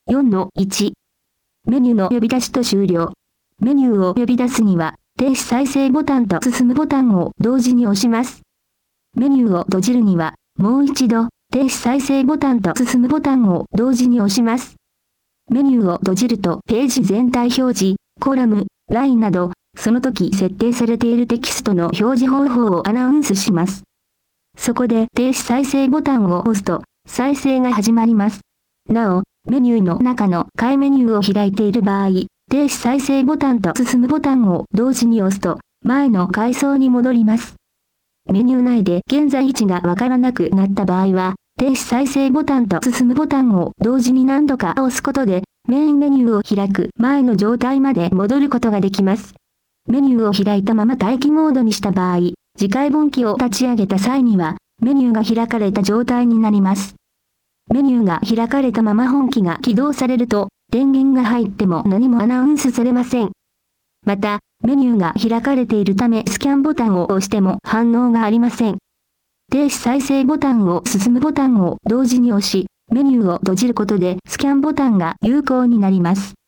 4-1。メニューの呼び出しと終了。メニューを呼び出すには、停止再生ボタンと進むボタンを同時に押します。メニューを閉じるには、もう一度、停止再生ボタンと進むボタンを同時に押します。メニューを閉じるとページ全体表示、コラム、ラインなど、その時設定されているテキストの表示方法をアナウンスします。そこで停止再生ボタンを押すと、再生が始まります。なお、メニューの中の下メニューを開いている場合、停止再生ボタンと進むボタンを同時に押すと、前の階層に戻ります。メニュー内で現在位置がわからなくなった場合は、停止再生ボタンと進むボタンを同時に何度か押すことで、メインメニューを開く前の状態まで戻ることができます。メニューを開いたまま待機モードにした場合、次回本機を立ち上げた際には、メニューが開かれた状態になります。メニューが開かれたまま本機が起動されると、電源が入っても何もアナウンスされません。また、メニューが開かれているためスキャンボタンを押しても反応がありません。停止再生ボタンを進むボタンを同時に押し、メニューを閉じることでスキャンボタンが有効になります。